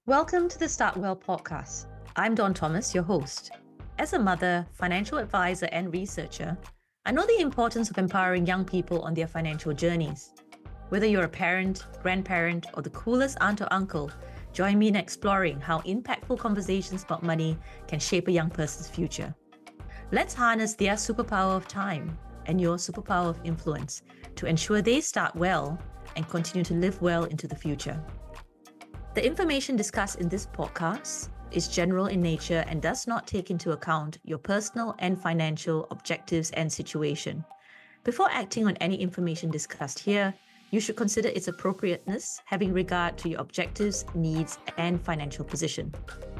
Welcome to the Start Well podcast. I'm Dawn Thomas, your host. As a mother, financial advisor, and researcher, I know the importance of empowering young people on their financial journeys. Whether you're a parent, grandparent, or the coolest aunt or uncle, join me in exploring how impactful conversations about money can shape a young person's future. Let's harness their superpower of time and your superpower of influence to ensure they start well and continue to live well into the future. The information discussed in this podcast is general in nature and does not take into account your personal and financial objectives and situation. Before acting on any information discussed here, you should consider its appropriateness, having regard to your objectives, needs, and financial position.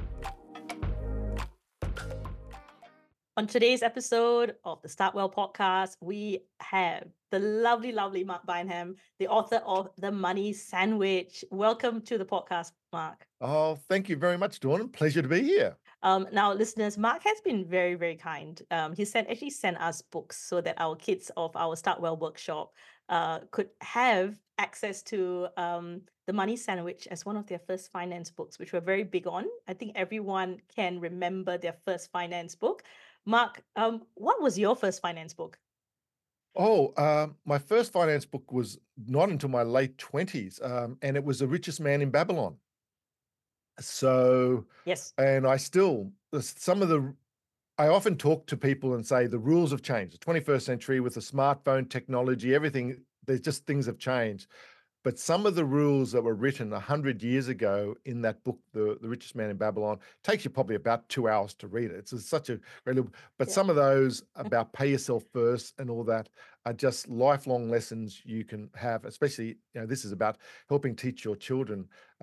On today's episode of the Start Well podcast, we have the lovely Mark Bynum, the author of The Money Sandwich. Welcome to the podcast, Mark. Oh, thank you very much, Dawn. Pleasure to be here. Now, listeners, Mark has been very kind. He actually sent us books so that our kids of our Start Well workshop could have access to The Money Sandwich as one of their first finance books, which we're very big on. I think everyone can remember their first finance book. Mark, what was your first finance book? My first finance book was not until my late 20s, and it was The Richest Man in Babylon. So, Yes. and I often talk to people and say the rules have changed. The 21st century with the smartphone technology, everything, there's just things have changed. But some of the rules that were written 100 years ago in that book, The Richest Man in Babylon, takes you probably about 2 hours to read it. It's such a great book. But some of those about pay yourself first and all that are just lifelong lessons you can have, especially, this is about helping teach your children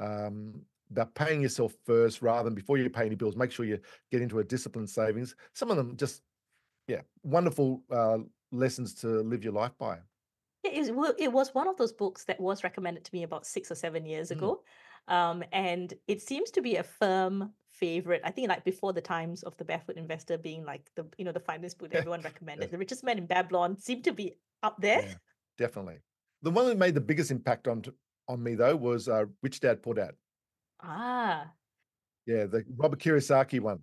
about paying yourself first rather than before you pay any bills. Make sure you get into a disciplined savings. Some of them just, wonderful lessons to live your life by. It was one of those books that was recommended to me about 6 or 7 years ago. And it seems to be a firm favorite. I think like before the times of The Barefoot Investor being like the finance book that everyone recommended. The Richest Man in Babylon seemed to be up there. Yeah, definitely. The one that made the biggest impact on me though was Rich Dad Poor Dad. Ah. Yeah, the Robert Kiyosaki one.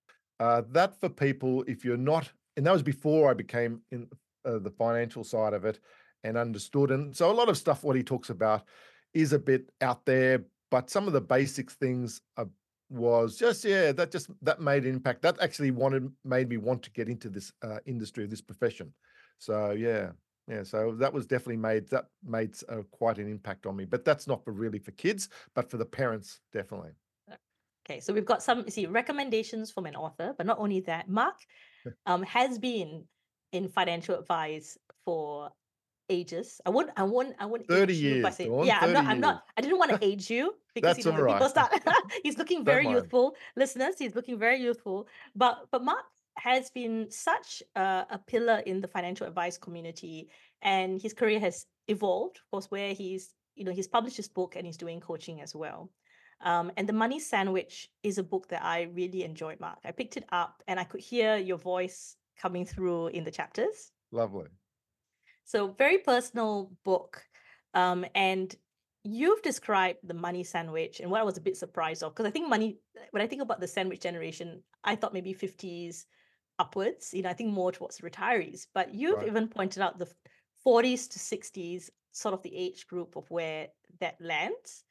That for people, if you're not, and that was before I became in the financial side of it and understood. And so a lot of stuff, what he talks about is a bit out there, but some of the basic things was just, that made an impact. That actually made me want to get into this industry, this profession. So so that was definitely made quite an impact on me. But that's not really for kids, but for the parents, definitely. Okay, so we've got some recommendations from an author, but not only that, Mark has been in financial advice for ages. I won't 30 age you years, by saying, Dawn, I'm not, I didn't want to age you because That's all when people right. start, he's looking very youthful. Listeners, he's looking very youthful. But Mark has been such a pillar in the financial advice community, and his career has evolved, of course, where he's published his book and he's doing coaching as well. And The Money Sandwich is a book that I really enjoyed, Mark. I picked it up and I could hear your voice coming through in the chapters. Lovely. So very personal book. And you've described The Money Sandwich and what I was a bit surprised of, because I think when I think about the sandwich generation, I thought maybe 50s upwards, I think more towards retirees, but you've even pointed out the 40s to 60s, sort of the age group of where that lands.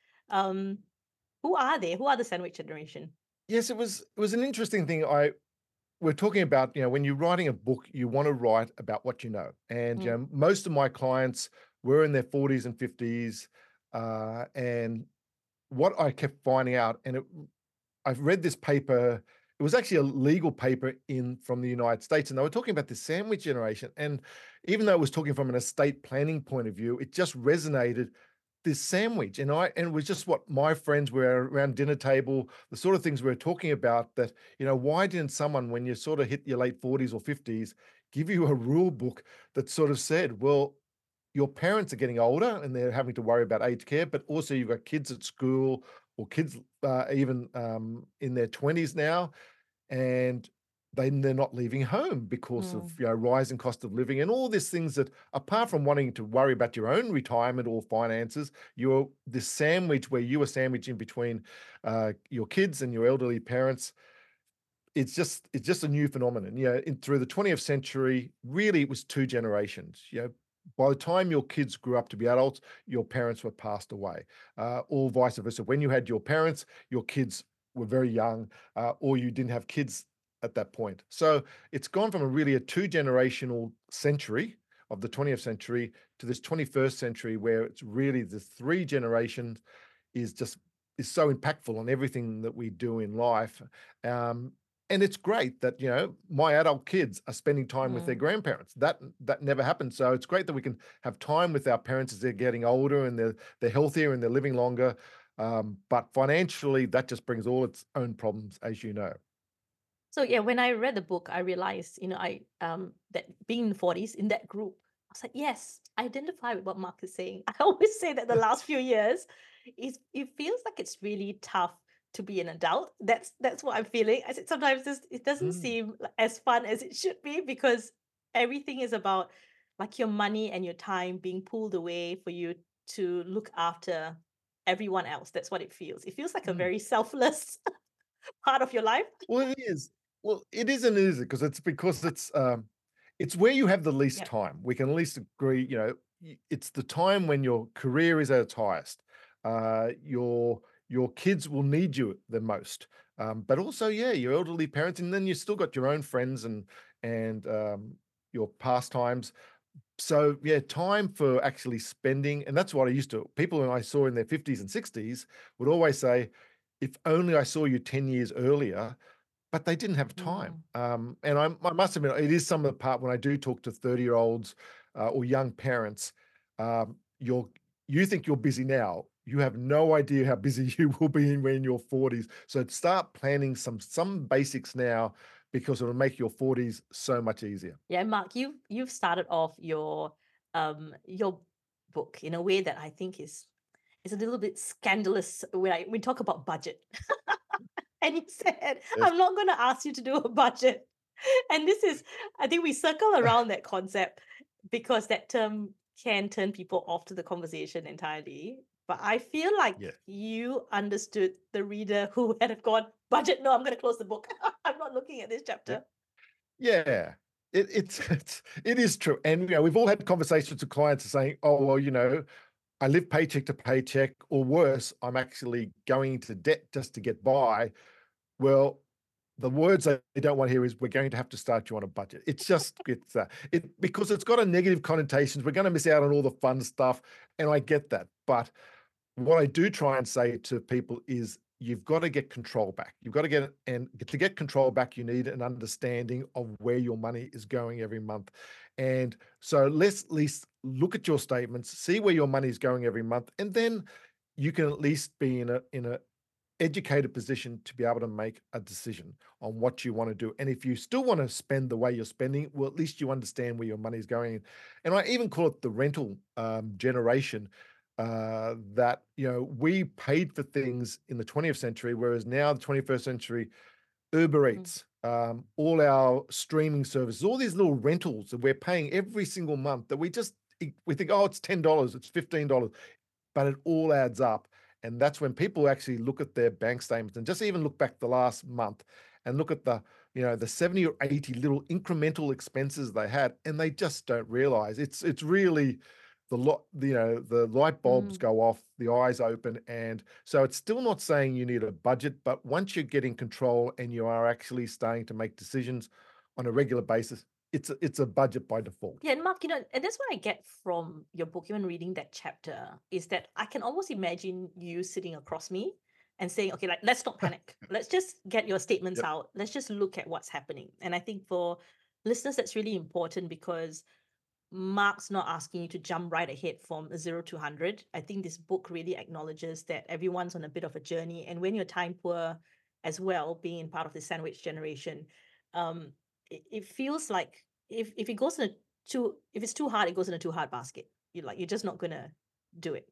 Who are they? Who are the sandwich generation? Yes, it was an interesting thing. We're talking about, when you're writing a book, you want to write about what you know. And most of my clients were in their 40s and 50s. And what I kept finding out, and I've read this paper, it was actually a legal paper from the United States, and they were talking about the sandwich generation. And even though it was talking from an estate planning point of view, it just resonated, this sandwich. And it was just what my friends were around dinner table, the sort of things we were talking about, that, why didn't someone, when you sort of hit your late 40s or 50s, give you a rule book that sort of said, well, your parents are getting older and they're having to worry about aged care, but also you've got kids at school or kids even in their 20s now. And they're not leaving home because of Mm, rising cost of living and all these things that, apart from wanting to worry about your own retirement or finances, you're this sandwich where you are sandwiched in between your kids and your elderly parents. It's just a new phenomenon. Through the 20th century, really it was two generations. By the time your kids grew up to be adults, your parents were passed away, or vice versa. When you had your parents, your kids were very young, or you didn't have kids at that point. So it's gone from a two-generational century of the 20th century to this 21st century, where it's really the three generations is just is so impactful on everything that we do in life. Um, and it's great that my adult kids are spending time with their mm. grandparents. That never happened. So it's great that we can have time with our parents as they're getting older and they're healthier and they're living longer. But financially, that just brings all its own problems, as you know. So yeah, when I read the book, I realized, I that being in the 40s in that group, I was like, yes, I identify with what Mark is saying. I always say that the last few years it feels like it's really tough to be an adult. That's what I'm feeling. I said sometimes it doesn't Mm, seem as fun as it should be because everything is about like your money and your time being pulled away for you to look after everyone else. That's what it feels. It feels like a mm. very selfless part of your life. Well, it is. Well, it is and it isn't because it's where you have the least Yeah. time. We can at least agree, it's the time when your career is at its highest. Your kids will need you the most. But also, yeah, your elderly parents, and then you still got your own friends and your pastimes. So yeah, time for actually spending, and that's what I used to. People when I saw in their 50s and 60s would always say, "If only I saw you 10 years earlier." But they didn't have time. Mm. And I must admit, it is some of the part when I do talk to 30-year-olds or young parents, you're you think you're busy now. You have no idea how busy you will be when you're 40s. So start planning some basics now because it'll make your 40s so much easier. Yeah, Mark, you've started off your book in a way that I think is a little bit scandalous when we talk about budget. And you said, Yes. I'm not gonna ask you to do a budget. And this is I think we circle around that concept because that term can turn people off to the conversation entirely. But I feel like Yeah. you understood the reader who had have gone, budget, no, I'm gonna close the book. I'm not looking at this Yeah. chapter. Yeah. It is true. And we've all had conversations with clients saying, "Oh, well, I live paycheck to paycheck, or worse, I'm actually going into debt just to get by." Well, the words they don't want to hear is, "We're going to have to start you on a budget." It's because it's got a negative connotations. We're going to miss out on all the fun stuff, and I get that. But what I do try and say to people is you've got to get control back. You've got to to get control back, you need an understanding of where your money is going every month. And so let's at least look at your statements, see where your money is going every month, and then you can at least be in a educated position to be able to make a decision on what you want to do. And if you still want to spend the way you're spending, well, at least you understand where your money is going. And I even call it the rental generation. That we paid for things in the 20th century, whereas now the 21st century, Uber Mm. Eats, all our streaming services, all these little rentals that we're paying every single month that we think, oh, it's $10, it's $15, but it all adds up. And that's when people actually look at their bank statements and just even look back the last month and look at the 70 or 80 little incremental expenses they had, and they just don't realize it's really the light bulbs Mm. go off, the eyes open. And so it's still not saying you need a budget, but once you get in control and you are actually starting to make decisions on a regular basis, it's a budget by default. Yeah, and Mark, and that's what I get from your book, even reading that chapter, is that I can almost imagine you sitting across me and saying, okay, like, let's not panic. Let's just get your statements Yep. out. Let's just look at what's happening. And I think for listeners, that's really important because Mark's not asking you to jump right ahead from 0 to 100. I think this book really acknowledges that everyone's on a bit of a journey. And when you're time poor as well, being part of the sandwich generation, um, it feels like if it goes in a if it's too hard, it goes in a too hard basket. You're just not gonna do it.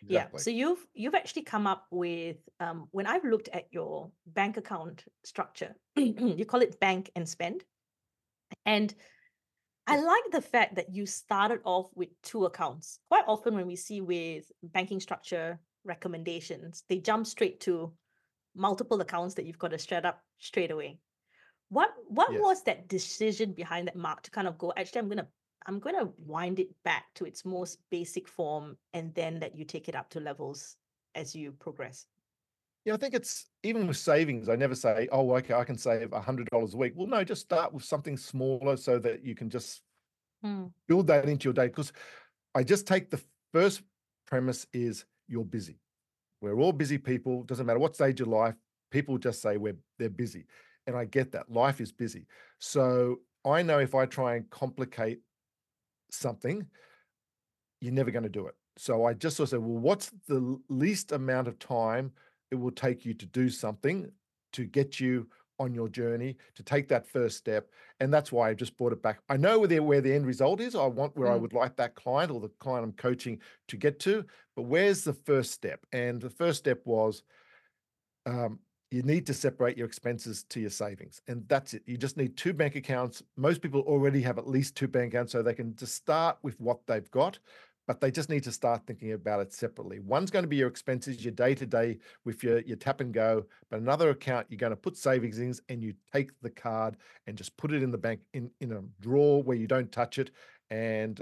Yeah. Exactly. So you've actually come up with when I've looked at your bank account structure, you call it bank and spend. And I Yes. like the fact that you started off with two accounts. Quite often when we see with banking structure recommendations, they jump straight to multiple accounts that you've got to set up straight away. What Yes. was that decision behind that, Mark, to kind of go, actually I'm gonna wind it back to its most basic form and then let you take it up to levels as you progress? Yeah, I think it's even with savings, I never say, oh, okay, I can save $100 a week. Well, no, just start with something smaller so that you can just Mm, build that into your day. Because I just take the first premise is you're busy. We're all busy people. Doesn't matter what stage of life, people just say they're busy. And I get that. Life is busy. So I know if I try and complicate something, you're never going to do it. So I just sort of say, well, what's the least amount of time it will take you to do something to get you on your journey to take that first step? And that's why I just brought it back. I know where the end result is. I want where I mm. would like that client or the client I'm coaching to get to, but where's the first step? And the first step was um, you need to separate your expenses to your savings. And that's it. You just need two bank accounts. Most people already have at least two bank accounts, so they can just start with what they've got, but they just need to start thinking about it separately. One's going to be your expenses, your day-to-day with your tap and go, but another account, you're going to put savings in and you take the card and just put it in the bank in a drawer where you don't touch it. And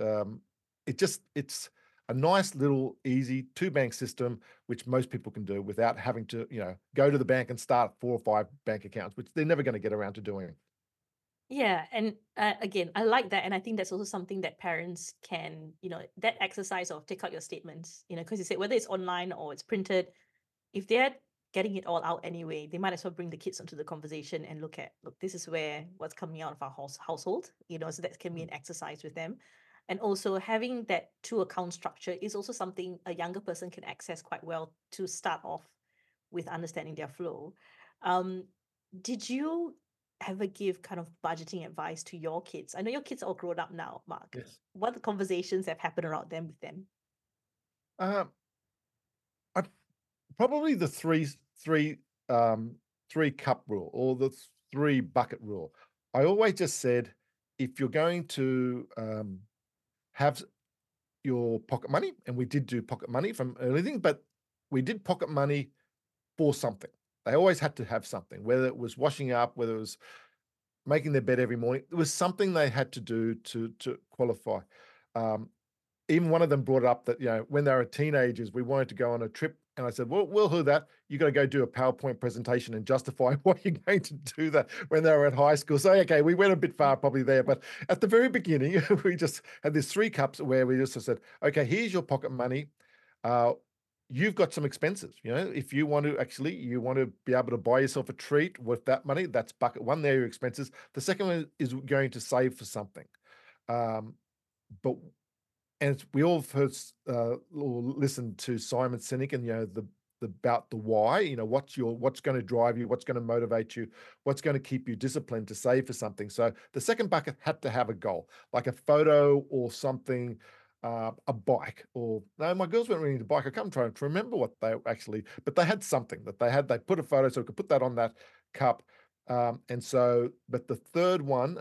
it's a nice little easy two bank system which most people can do without having to, go to the bank and start four or five bank accounts, which they're never going to get around to doing. Yeah, and again, I like that, and I think that's also something that parents can, that exercise of take out your statements, because you said whether it's online or it's printed, if they're getting it all out anyway, they might as well bring the kids into the conversation and look, this is what's coming out of our household, so that can be an exercise with them. And also having that two account structure is also something a younger person can access quite well to start off with understanding their flow. Um, did you ever give kind of budgeting advice to your kids? I know your kids are all grown up now, Mark. Yes. What conversations have happened around them with them? Um, I probably the um, three cup rule or the three bucket rule. I always just said, if you're going to have your pocket money, and we did do pocket money from everything, but we did pocket money for something. They always had to have something, whether it was washing up, whether it was making their bed every morning. It was something they had to do to qualify. Um, Even one of them brought up that, when they were teenagers, we wanted to go on a trip. And I said, well, we'll do that. You got to go do a PowerPoint presentation and justify why you're going to do that when they were at high school. So, okay, we went a bit far probably there. But at the very beginning, we just had these three cups where we just said, okay, here's your pocket money. Uh, you've got some expenses. If you want to be able to buy yourself a treat with that money, that's bucket one. There are your expenses. The second one is going to save for something. Um, but we all have heard or listened to Simon Sinek and the about the why. What's going to drive you, what's going to motivate you, what's going to keep you disciplined to save for something. So the second bucket had to have a goal, like a photo or something, a bike. Or no, my girls weren't really into bike. I can't try to remember what they actually, but they had something that they put a photo so we could put that on that cup. But the third one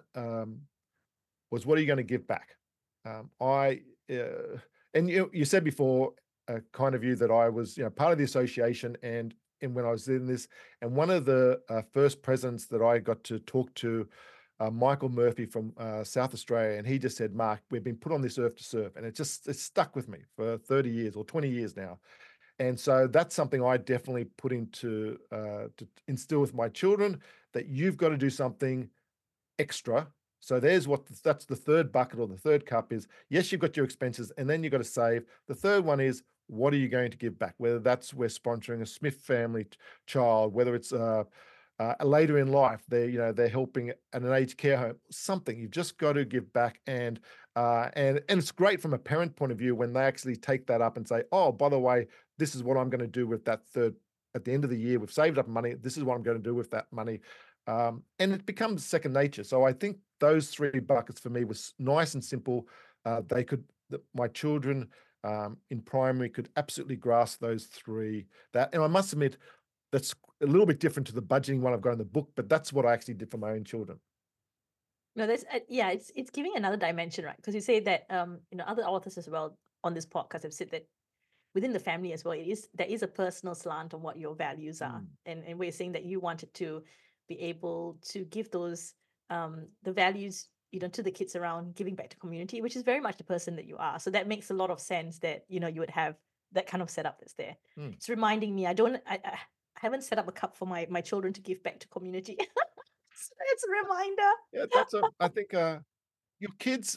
was, what are you going to give back? I and you said before, kind of you, that I was part of the association, and when I was in this, and one of the first presidents that I got to talk to, Michael Murphy from South Australia, and he just said, Mark, we've been put on this earth to serve, and it's stuck with me for 30 years or 20 years now. And so that's something I definitely put into to instill with my children, that you've got to do something extra. So that's the third bucket or the third cup is, yes, you've got your expenses and then you've got to save. The third one is, what are you going to give back? Whether that's we're sponsoring a Smith family child, whether it's later in life, they're helping at an aged care home, something you've just got to give back. And it's great from a parent point of view when they actually take that up and say, oh, by the way, this is what I'm going to do with that third. At the end of the year, we've saved up money. This is what I'm going to do with that money. And it becomes second nature. So I think those three buckets for me was nice and simple. My children in primary could absolutely grasp those three. And I must admit, that's a little bit different to the budgeting one I've got in the book, but that's what I actually did for my own children. No, that's yeah, it's giving another dimension, right? Because you say that other authors as well on this podcast have said that within the family as well, there is a personal slant on what your values are, and we're saying that you wanted to be able to give those the values to the kids around, giving back to community, which is very much the person that you are. So that makes a lot of sense that you would have that kind of setup that's there. It's reminding me, I haven't set up a cup for my children to give back to community. It's a reminder. Yeah, I think your kids,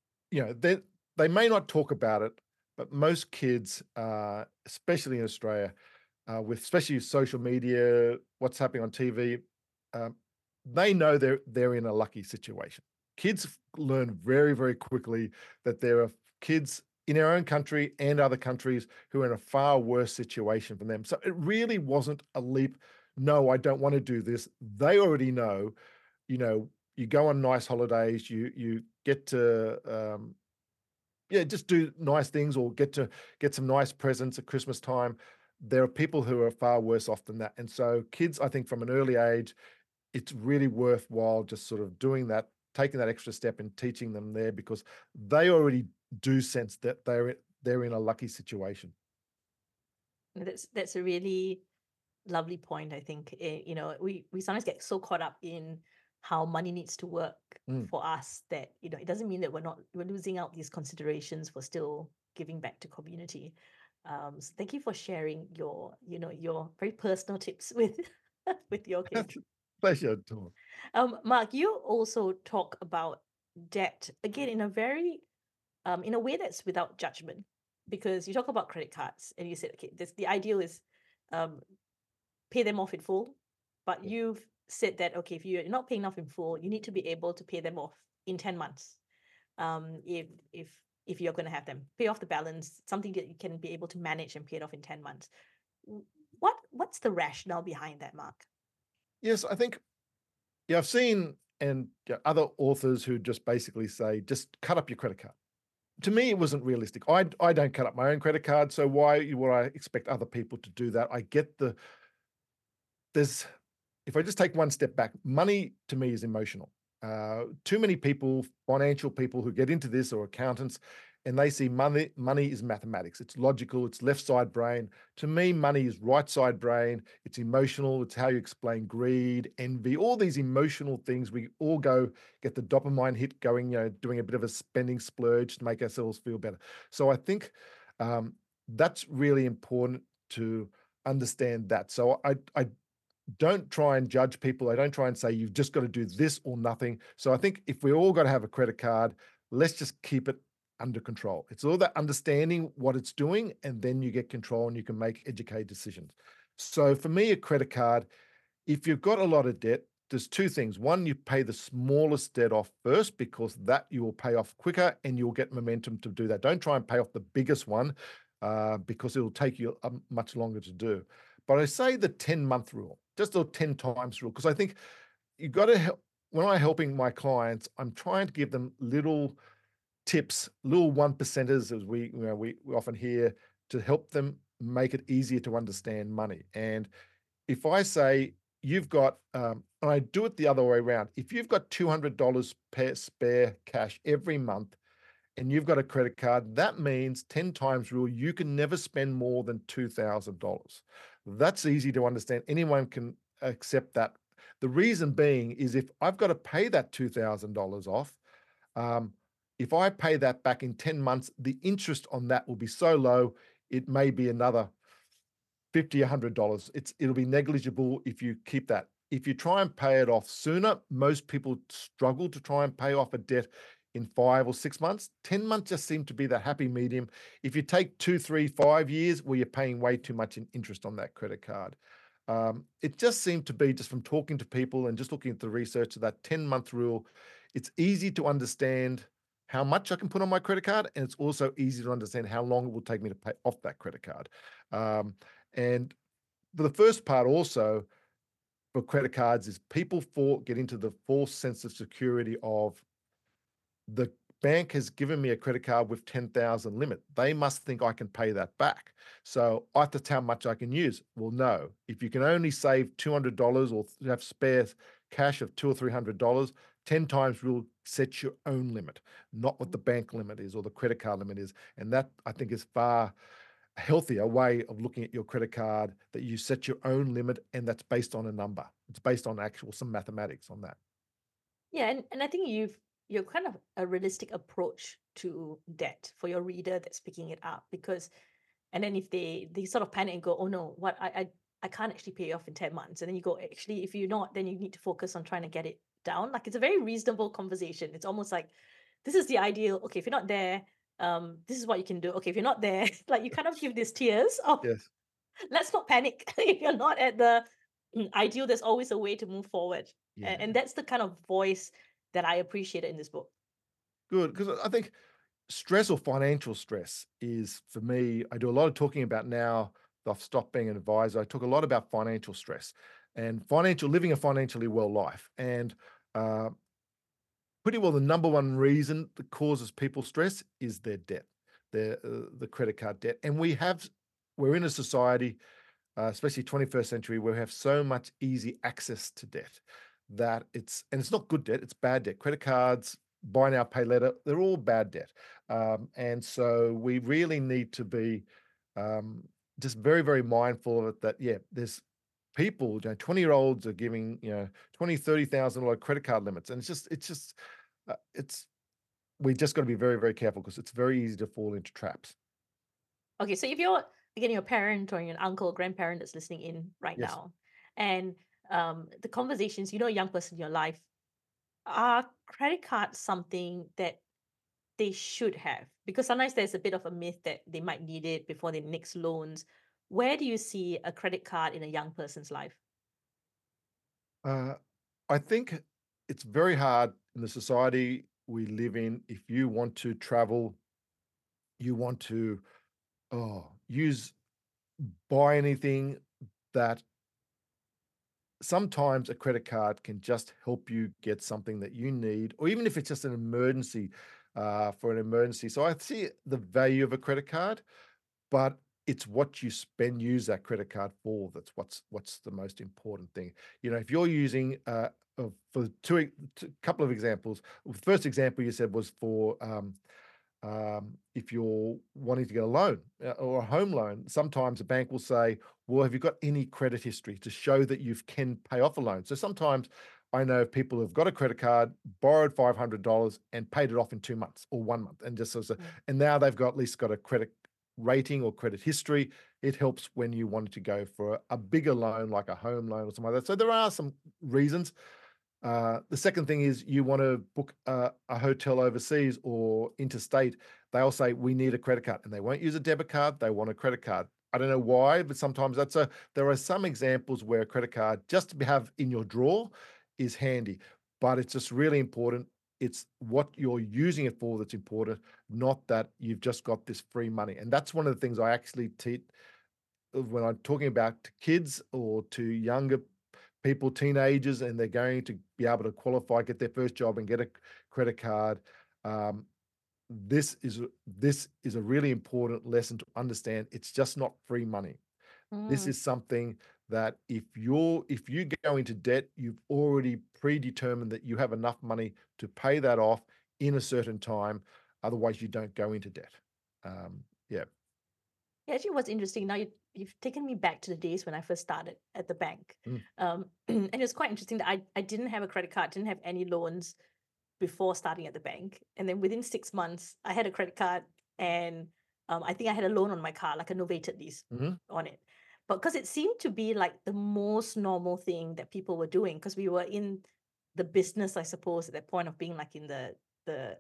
they may not talk about it, but most kids, especially in Australia, with especially social media, what's happening on TV, um, they know they're in a lucky situation. Kids learn very, very quickly that there are kids in our own country and other countries who are in a far worse situation than them. So it really wasn't a leap. No, I don't want to do this. They already know, you go on nice holidays, you get to just do nice things or get to get some nice presents at Christmas time. There are people who are far worse off than that. And so kids, I think from an early age, it's really worthwhile just sort of doing that, taking that extra step and teaching them there, because they already do sense that they're in a lucky situation. That's a really lovely point. I think we sometimes get so caught up in how money needs to work for us that it doesn't mean that we're losing out these considerations for still giving back to community. So thank you for sharing your very personal tips with with your kids. Pleasure, Tom. Mark, you also talk about debt again in a very in a way that's without judgment, because you talk about credit cards and you said, okay, the ideal is um, pay them off in full, but you've said that, okay, if you're not paying off in full, you need to be able to pay them off in 10 months. If you're going to have them pay off the balance, something that you can be able to manage and pay it off in 10 months. What's the rationale behind that, Mark? Yes, I think, I've seen other authors who just basically say, just cut up your credit card. To me, it wasn't realistic. I don't cut up my own credit card, so why would I expect other people to do that? I get if I just take one step back, money to me is emotional. Too many people, financial people who get into this, or accountants, and they see money is mathematics. It's logical. It's left side brain. To me, money is right side brain. It's emotional. It's how you explain greed, envy, all these emotional things. We all get the dopamine hit going, doing a bit of a spending splurge to make ourselves feel better. So I think that's really important to understand that. So I don't try and judge people. I don't try and say you've just got to do this or nothing. So I think if we all got to have a credit card, let's just keep it under control. It's all that understanding what it's doing, and then you get control and you can make educated decisions. So for me, a credit card, if you've got a lot of debt, there's two things. One, you pay the smallest debt off first, because that you will pay off quicker and you'll get momentum to do that. Don't try and pay off the biggest one because it'll take you much longer to do. But I say the 10-month rule, just the 10 times rule, because I think you've got to help. When I'm helping my clients, I'm trying to give them little tips, little 1%ers, as we often hear, to help them make it easier to understand money. And if I say you've got, and I do it the other way around, if you've got $200 per spare cash every month, and you've got a credit card, that means 10 times rule, you can never spend more than $2,000. That's easy to understand. Anyone can accept that. The reason being is if I've got to pay that $2,000 off, if I pay that back in 10 months, the interest on that will be so low, it may be another $50, $100. It'll be negligible if you keep that. If you try and pay it off sooner, most people struggle to try and pay off a debt in 5 or 6 months. 10 months just seem to be the happy medium. If you take 2, 3, 5 years, well, you're paying way too much in interest on that credit card. It just seemed to be, just from talking to people and just looking at the research of that 10-month rule, it's easy to understand how much I can put on my credit card, and it's also easy to understand how long it will take me to pay off that credit card. And for the first part also, for credit cards, is people get into the false sense of security of the bank has given me a credit card with 10,000 limit. They must think I can pay that back. So that's how much I can use. Well, no. If you can only save $200 or have spare cash of $200 or $300, 10 times will set your own limit, not what the bank limit is or the credit card limit is. And that, I think, is far healthier way of looking at your credit card, that you set your own limit and that's based on a number. It's based on actual some mathematics on that. Yeah, and I think you're kind of a realistic approach to debt for your reader that's picking it up, because and then if they sort of panic and go, oh no, what I can't actually pay off in 10 months. And then you go, actually, if you're not, then you need to focus on trying to get it down. Like, it's a very reasonable conversation. It's almost like, this is the ideal. Okay, if you're not there, this is what you can do. Okay, if you're not there, like, you kind of give these tears of, Yes. let's not panic. If you're not at the ideal, there's always a way to move forward. Yeah. And that's the kind of voice that I appreciated in this book. Good. Because I think stress or financial stress is, for me, I do a lot of talking about now that I've stopped being an advisor. I talk a lot about financial stress and living a financially well life. And uh, pretty well the number one reason that causes people stress is their debt, the credit card debt. And we're in a society, especially 21st century, where we have so much easy access to debt that it's not good debt, it's bad debt. Credit cards, buy now, pay later, they're all bad debt. And so we really need to be um, just very, very mindful of it, that, yeah, there's people, 20-year-olds are giving, 20, $30,000 credit card limits. And it's we just got to be very, very careful, because it's very easy to fall into traps. Okay, so if you're again your parent or your uncle, grandparent that's listening in right Yes. now, and the conversations, a young person in your life, are credit cards something that they should have? Because sometimes there's a bit of a myth that they might need it before they next loans. Where do you see a credit card in a young person's life? Uh, I think it's very hard in the society we live in. If you want to travel, you want to use buy anything, that sometimes a credit card can just help you get something that you need, or even if it's just an emergency, for an emergency. So I see the value of a credit card, but it's what you use that credit card for. That's what's the most important thing. If you're using for couple of examples. The first example you said was for if you're wanting to get a loan, or a home loan. Sometimes a bank will say, well, have you got any credit history to show that you can pay off a loan? So sometimes I know people have got a credit card, borrowed $500 and paid it off in 2 months or 1 month, and Mm. and now they've got at least got a credit rating or credit history. It helps when you wanted to go for a bigger loan, like a home loan or something like that. So there are some reasons. The second thing is, you want to book a hotel overseas or interstate. They'll say, we need a credit card, and they won't use a debit card. They want a credit card. I don't know why, but sometimes there are some examples where a credit card just to have in your drawer is handy, but it's just really important. It's what you're using it for that's important, not that you've just got this free money. And that's one of the things I actually teach when I'm talking about to kids or to younger people, teenagers, and they're going to be able to qualify, get their first job and get a credit card. Um, this is a really important lesson to understand. It's just not free money. This Mm. is something that if you go into debt, you've already predetermined that you have enough money to pay that off in a certain time. Otherwise, you don't go into debt. Yeah. Yeah, actually, what's interesting now, you've taken me back to the days when I first started at the bank. Mm. And it's quite interesting that I didn't have a credit card, didn't have any loans before starting at the bank. And then within 6 months, I had a credit card, and I think I had a loan on my car, like a novated lease Mhm. on it. But because it seemed to be like the most normal thing that people were doing, because we were in the business, I suppose, at that point of being like in the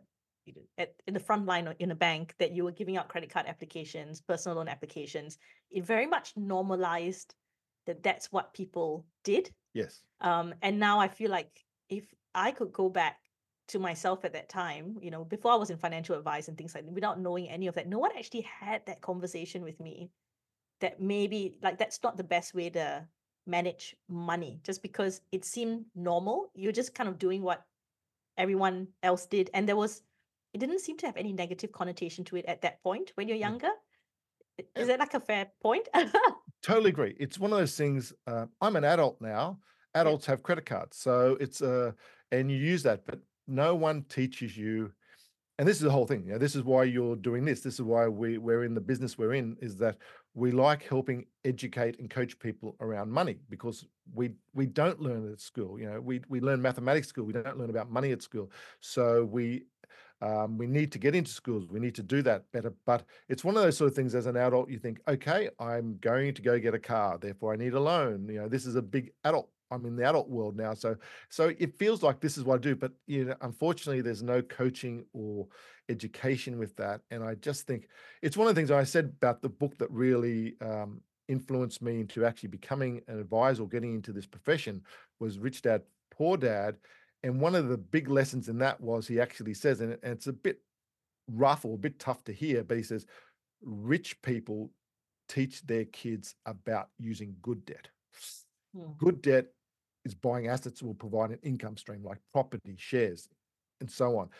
in the front line or in a bank, that you were giving out credit card applications, personal loan applications. It very much normalized that that's what people did. Yes. And now I feel like if I could go back to myself at that time, before I was in financial advice and things like that, without knowing any of that, no one actually had that conversation with me, that maybe like that's not the best way to manage money, just because it seemed normal. You're just kind of doing what everyone else did. And there was it didn't seem to have any negative connotation to it at that point when you're Yeah. younger. Is And that like a fair point? totally agree. It's one of those things. I'm an adult now. Yeah. Adults have credit cards, so it's and you use that, but no one teaches you. And this is the whole thing. You know, this is why you're doing this. This is why we're in the business we're in. Is that we like helping educate and coach people around money because we don't learn it at school. You know, we learn mathematics at school. We don't learn about money at school. So we need to get into schools. We need to do that better. But it's one of those sort of things as an adult, you think, okay, I'm going to go get a car, therefore I need a loan. You know, this is a big adult. I'm in the adult world now. So it feels like this is what I do. But you know, unfortunately, there's no coaching or education with that. And I just think it's one of the things I said about the book that really influenced me into actually becoming an advisor or getting into this profession was Rich Dad, Poor Dad. And one of the big lessons in that was he actually says, and it's a bit rough or a bit tough to hear, but he says, rich people teach their kids about using good debt. Hmm. Good debt is buying assets that will provide an income stream like property, shares, and so on.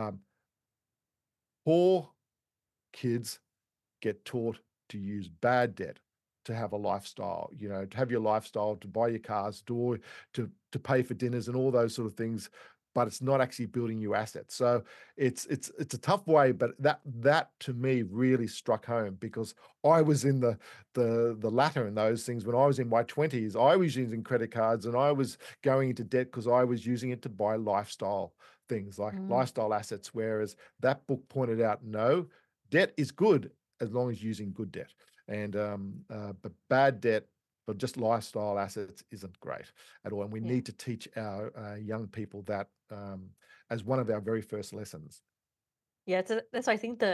Poor kids get taught to use bad debt to have a lifestyle, you know, to have your lifestyle, to buy your cars, to pay for dinners and all those sort of things, but it's not actually building you assets. So it's a tough way, but that to me really struck home because I was in the latter in those things when I was in my 20s. I was using credit cards and I was going into debt because I was using it to buy lifestyle things like Mm. lifestyle assets. Whereas that book pointed out, no, debt is good as long as using good debt. And but bad debt for just lifestyle assets isn't great at all. And we Yeah. need to teach our young people that as one of our very first lessons. Yeah. So that's why I think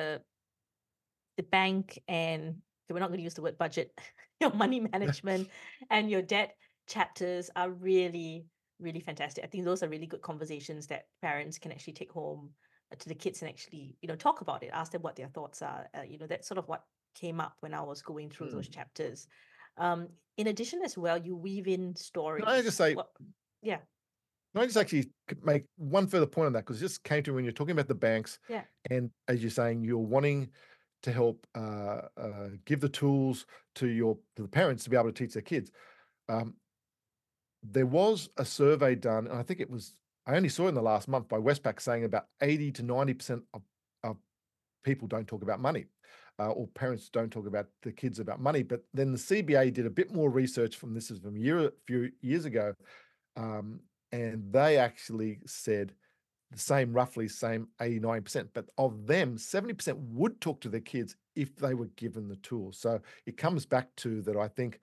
the bank and we're not going to use the word budget, your money management and your debt chapters are really, really fantastic. I think those are really good conversations that parents can actually take home to the kids and actually, talk about it, ask them what their thoughts are. That's sort of what came up when I was going through those Mm. chapters. In addition as well, you weave in Can I stories. just say, Well, yeah, can I just actually make one further point on that? Because it just came to me when you're talking about the banks, yeah. and as you're saying, you're wanting to help give the tools to the parents to be able to teach their kids. Um, there was a survey done, and I think I only saw it in the last month by Westpac saying about 80 to 90% of people don't talk about money, or parents don't talk about the kids about money. But then the CBA did a bit more research this is from a few years ago, um, and they actually said the same, roughly same 89%. But of them, 70% would talk to their kids if they were given the tools. So it comes back to that. I think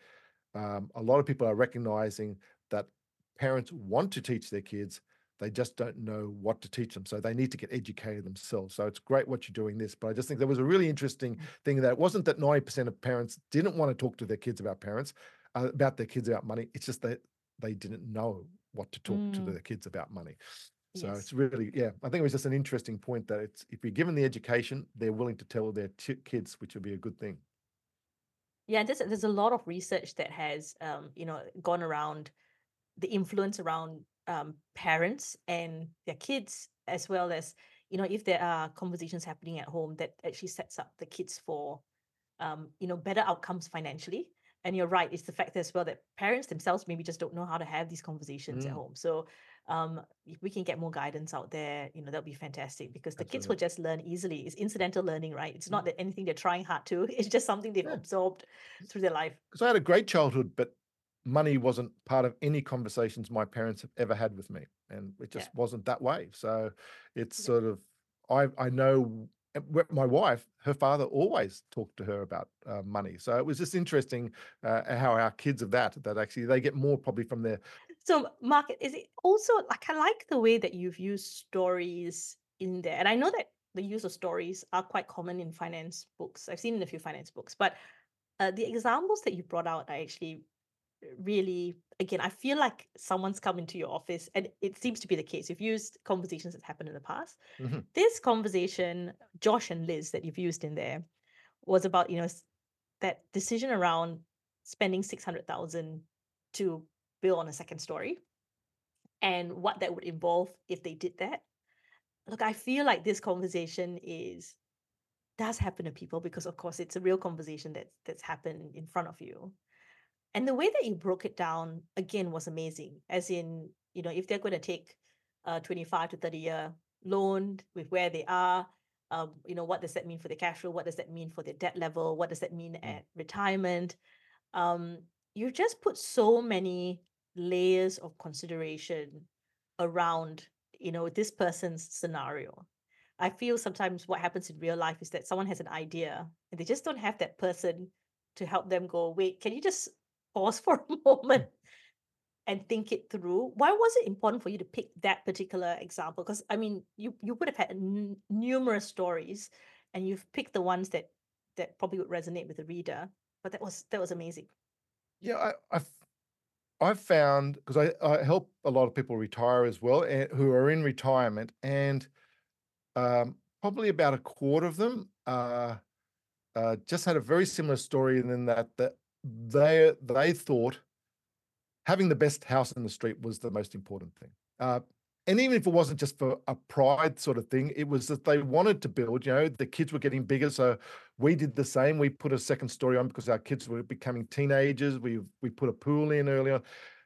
a lot of people are recognizing that parents want to teach their kids, they just don't know what to teach them. So they need to get educated themselves. So it's great what you're doing this. But I just think there was a really interesting thing that it wasn't that 90% of parents didn't want to talk to their kids about their kids about money. It's just that they didn't know what to talk to Mm, their kids about money. So yes. it's really, yeah, I think it was just an interesting point that it's if you're given the education, they're willing to tell their kids, which would be a good thing. Yeah, there's a lot of research that has gone around the influence around parents and their kids, as well as if there are conversations happening at home that actually sets up the kids for better outcomes financially. And you're right, it's the fact as well that parents themselves maybe just don't know how to have these conversations at Mm, home. So if we can get more guidance out there, that'll be fantastic because the kids will absolutely. just learn easily. It's incidental learning, right? It's not Mm, that anything they're trying hard to, it's just something they've yeah. absorbed through their life. Because I had a great childhood, but money wasn't part of any conversations my parents have ever had with me, and it Yeah. just wasn't that way. So it's Yeah. sort of I know my wife, her father always talked to her about money. So it was just interesting how our kids of that actually they get more probably from their So, Mark, is it also like I like the way that you've used stories in there, and I know that the use of stories are quite common in finance books. I've seen in a few finance books, but the examples that you brought out are actually really, again, I feel like someone's come into your office, and it seems to be the case. You've used conversations that happened in the past. Mhm. This conversation, Josh and Liz, that you've used in there, was about that decision around spending 600,000 to build on a second story and what that would involve if they did that. look, I feel like this conversation is does happen to people because of course it's a real conversation that's happened in front of you. And the way that you broke it down again was amazing. As in, if they're going to take a 25 to 30-year loan with where they are, what does that mean for the cash flow? What does that mean for their debt level? What does that mean Mm. at retirement? Um, you just put so many layers of consideration around, this person's scenario. I feel sometimes what happens in real life is that someone has an idea and they just don't have that person to help them go, wait, can you just pause for a moment and think it through? Why was it important for you to pick that particular example? Because I mean, you would have had numerous stories, and you've picked the ones that probably would resonate with the reader. But that was amazing. Yeah, I've found, because I help a lot of people retire as well, and who are in retirement, and probably about a quarter of them just had a very similar story, and in that they thought having the best house in the street was the most important thing. And even if it wasn't just for a pride sort of thing, it was that they wanted to build. The kids were getting bigger, so we did the same. We put a second story on because our kids were becoming teenagers. We put a pool in earlier,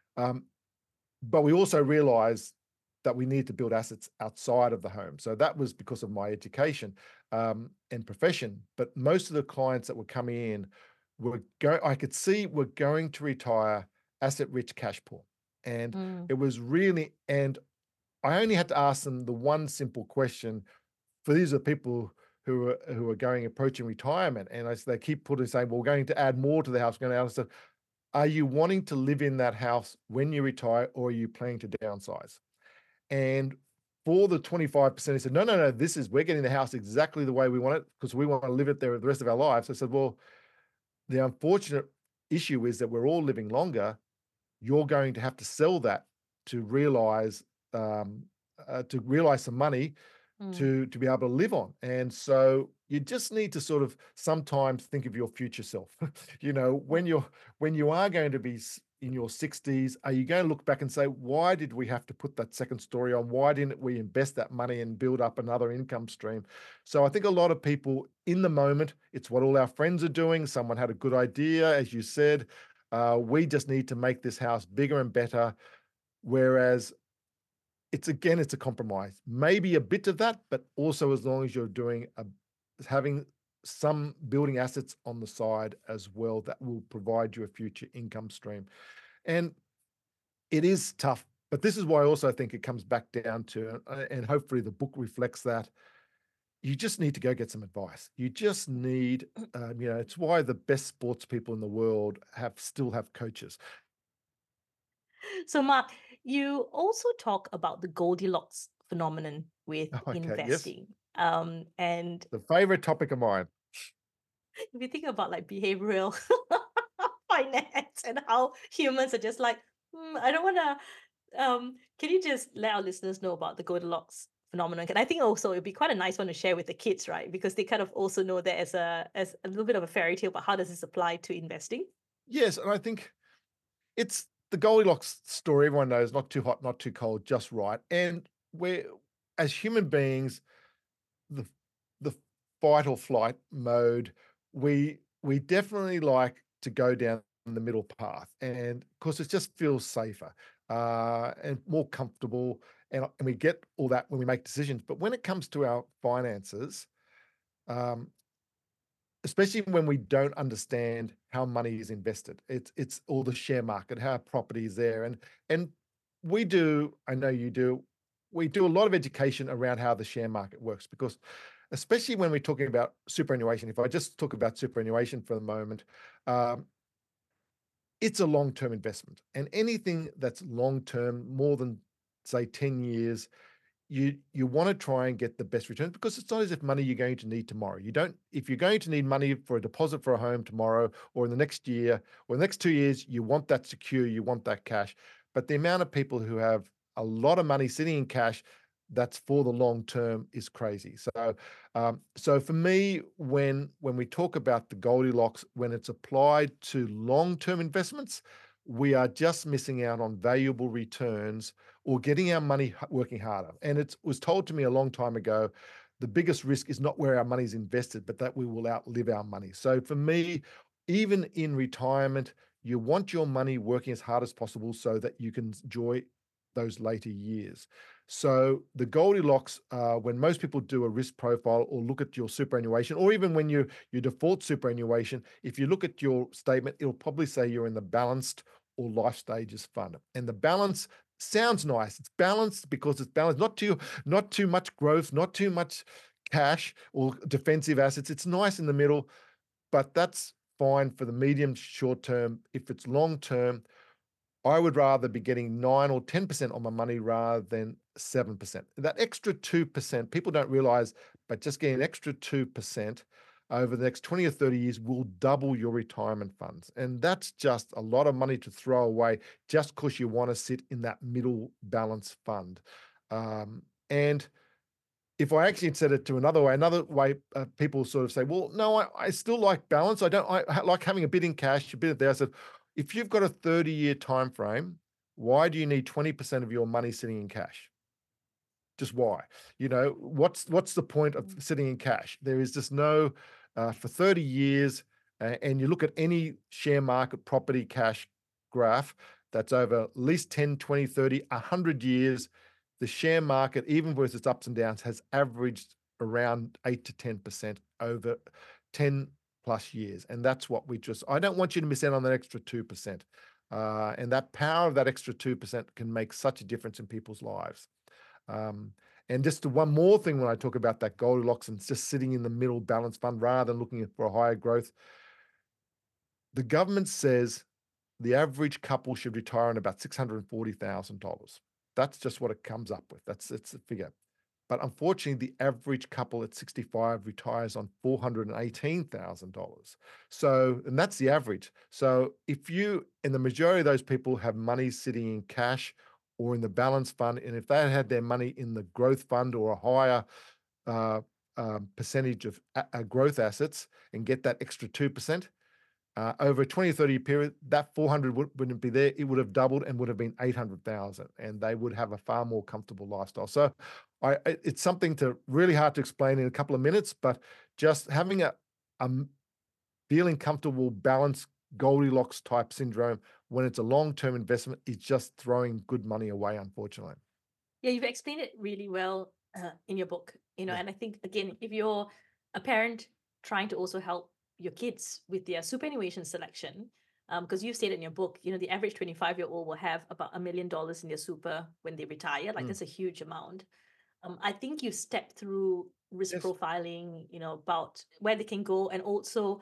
but we also realized that we needed to build assets outside of the home. So that was because of my education and profession. But most of the clients that were coming in I could see were going to retire asset-rich, cash poor. And Mm. it was really, and I only had to ask them the one simple question. For these are people who are approaching retirement, and they keep saying, "Well, we're going to add more to the house." We're going to add stuff. Are you wanting to live in that house when you retire, or are you planning to downsize? And for the 25%, he said, no, no, no, we're getting the house exactly the way we want it because we want to live it there the rest of our lives. I said, well, the unfortunate issue is that we're all living longer. You're going to have to sell that to realize some money Mm. to be able to live on. And so you just need to sort of sometimes think of your future self. When you are going to be in your 60s, are you going to look back and say, why did we have to put that second story on? Why didn't we invest that money and build up another income stream? So I think a lot of people in the moment, it's what all our friends are doing. Someone had a good idea, as you said. We just need to make this house bigger and better. Whereas it's a compromise. Maybe a bit of that, but also as long as you're having some building assets on the side as well that will provide you a future income stream. And it is tough, but this is why I also think it comes back down to, and hopefully the book reflects that, you just need to go get some advice. You just need, it's why the best sports people in the world still have coaches. So, Mark, you also talk about the Goldilocks phenomenon with Okay, yes, investing. And the favorite topic of mine. if you think about like behavioral finance and how humans are just like, I don't want to. Can you just let our listeners know about the Goldilocks phenomenon? And I think also it'd be quite a nice one to share with the kids, right? Because they kind of also know that as a little bit of a fairy tale, but how does this apply to investing? Yes, and I think it's the Goldilocks story. Everyone knows, not too hot, not too cold, just right. And we're, as human beings, the the fight or flight mode, we definitely like to go down the middle path, and of course it just feels safer and more comfortable, and we get all that when we make decisions. But when it comes to our finances, um, especially when we don't understand how money is invested. It's all the share market, how property is there. And we do, I know you do, we do a lot of education around how the share market works, because especially when we're talking about superannuation, if I just talk about superannuation for the moment, um, it's a long-term investment. And anything that's long-term, more than say 10 years, you want to try and get the best return, because it's not as if money you're going to need tomorrow. You don't, if you're going to need money for a deposit for a home tomorrow or in the next year or the next 2 years, you want that secure, you want that cash. But the amount of people who have a lot of money sitting in cash that's for the long term is crazy. So for me, when we talk about the Goldilocks, when it's applied to long term investments, we are just missing out on valuable returns or getting our money working harder. And it was told to me a long time ago, the biggest risk is not where our money is invested, but that we will outlive our money. So for me, even in retirement, you want your money working as hard as possible so that you can enjoy those later years. So the Goldilocks, when most people do a risk profile or look at your superannuation, or even when you default superannuation, if you look at your statement, it'll probably say you're in the balanced or life stages fund. And the balance sounds nice. It's balanced because it's balanced, not too much growth, not too much cash or defensive assets. It's nice in the middle, but that's fine for the medium short term. If it's long term, I would rather be getting 9 or 10% on my money rather than 7%. That extra 2%, people don't realize, but just getting an extra 2% over the next 20 or 30 years will double your retirement funds. And that's just a lot of money to throw away just because you want to sit in that middle balance fund. And if I actually said it to another way, people sort of say, well, no, I still like balance. I like having a bit in cash, a bit there. I said, if you've got a 30-year time frame, why do you need 20% of your money sitting in cash? Just why? What's the point of sitting in cash? There is just no, for 30 years, and you look at any share market property cash graph that's over at least 10, 20, 30, 100 years, the share market, even with its ups and downs, has averaged around 8 to 10% over 10 plus years. And that's what I don't want you to miss out on that extra 2%. And that power of that extra 2% can make such a difference in people's lives. And just one more thing when I talk about that Goldilocks and just sitting in the middle balance fund rather than looking for a higher growth, the government says the average couple should retire on about $640,000. That's just what it comes up with. It's a figure. But unfortunately, the average couple at 65 retires on $418,000. So, and that's the average. So and the majority of those people have money sitting in cash or in the balance fund, and if they had their money in the growth fund or a higher percentage of growth assets and get that extra 2%, over a 20 or 30 year period, that 400 wouldn't be there. It would have doubled and would have been 800,000, and they would have a far more comfortable lifestyle. So it's something really hard to explain in a couple of minutes, but just having a feeling comfortable, balanced Goldilocks type syndrome when it's a long-term investment is just throwing good money away, unfortunately. Yeah, you've explained it really well in your book, and I think, again, if you're a parent trying to also help your kids with their superannuation selection, because you've said in your book, the average 25-year-old will have about $1 million in their super when they retire. Like, that's a huge amount. I think you stepped through risk profiling, about where they can go, and also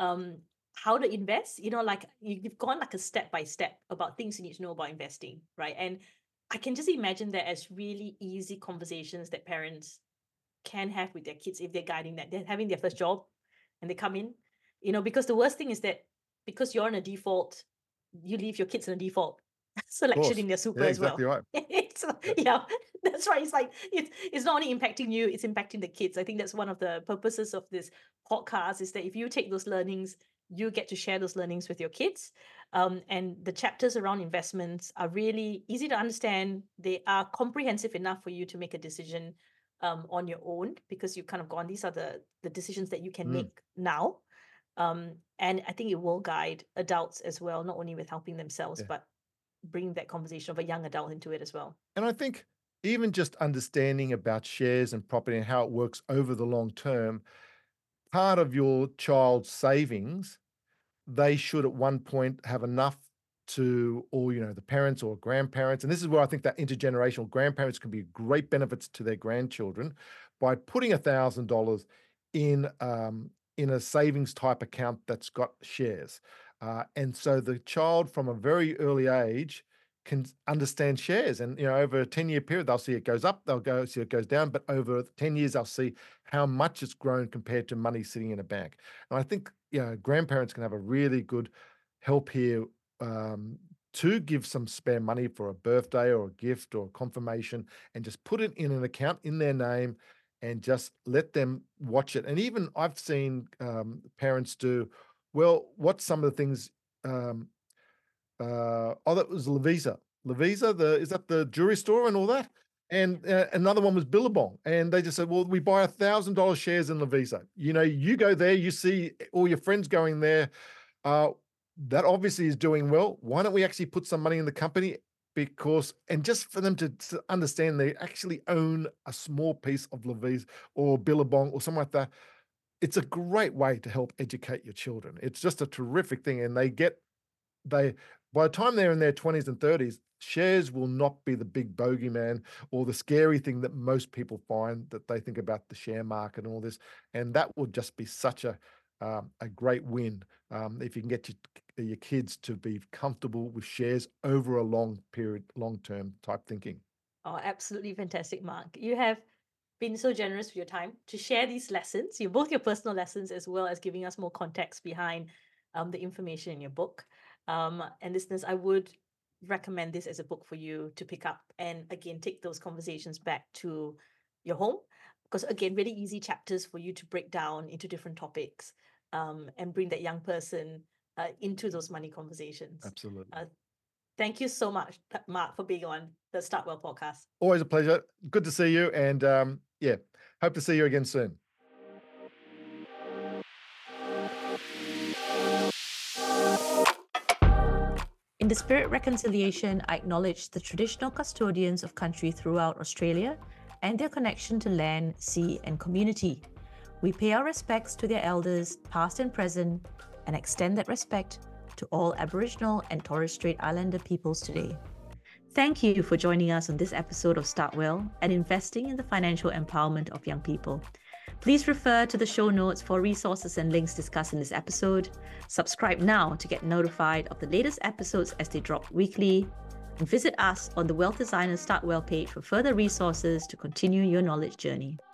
how to invest. Like, you've gone like a step by step about things you need to know about investing, right? And I can just imagine that as really easy conversations that parents can have with their kids if they're guiding that. They're having their first job and they come in, because the worst thing is that because you're on a default, you leave your kids in a default selection in their super as well. Exactly right. Yeah, that's right. It's like, it's not only impacting you, it's impacting the kids. I think that's one of the purposes of this podcast, is that if you take those learnings, you get to share those learnings with your kids. And the chapters around investments are really easy to understand. They are comprehensive enough for you to make a decision on your own, because you've kind of gone, these are the decisions that you can make now. And I think it will guide adults as well, not only with helping themselves, but bring that conversation of a young adult into it as well. And I think even just understanding about shares and property and how it works over the long term, part of your child's savings, they should at one point have enough to, or, the parents or grandparents. And this is where I think that intergenerational grandparents can be great benefits to their grandchildren by putting $1,000 in a savings type account that's got shares. And so the child from a very early age can understand shares, and over a 10-year period they'll see it goes up, they'll see it goes down, but over 10 years they'll see how much it's grown compared to money sitting in a bank. And I think grandparents can have a really good help here, to give some spare money for a birthday or a gift or a confirmation, and just put it in an account in their name and just let them watch it. And even I've seen parents do, well, what's some of the things, that was Lovisa. Lovisa, is that the jewelry store and all that? And another one was Billabong. And they just said, well, we buy $1,000 shares in Lovisa. You go there, you see all your friends going there. That obviously is doing well. Why don't we actually put some money in the company? And just for them to understand they actually own a small piece of Lovisa or Billabong or something like that. It's a great way to help educate your children. It's just a terrific thing. And by the time they're in their 20s and 30s, shares will not be the big bogeyman or the scary thing that most people find that they think about the share market and all this. And that will just be such a great win if you can get your kids to be comfortable with shares over a long-term type thinking. Oh, absolutely fantastic, Mark. You have been so generous with your time to share these lessons, both your personal lessons as well as giving us more context behind the information in your book. And listeners, I would recommend this as a book for you to pick up and again take those conversations back to your home, because again, really easy chapters for you to break down into different topics and bring that young person into those money conversations. Absolutely. Thank you so much, Mark, for being on the Start Well podcast. Always a pleasure. Good to see you. And hope to see you again soon. In the spirit of reconciliation, I acknowledge the traditional custodians of country throughout Australia and their connection to land, sea, and community. We pay our respects to their elders, past and present, and extend that respect to all Aboriginal and Torres Strait Islander peoples today. Thank you for joining us on this episode of Start Well and investing in the financial empowerment of young people. Please refer to the show notes for resources and links discussed in this episode. Subscribe now to get notified of the latest episodes as they drop weekly. And visit us on the Wealth Designers Start Well page for further resources to continue your knowledge journey.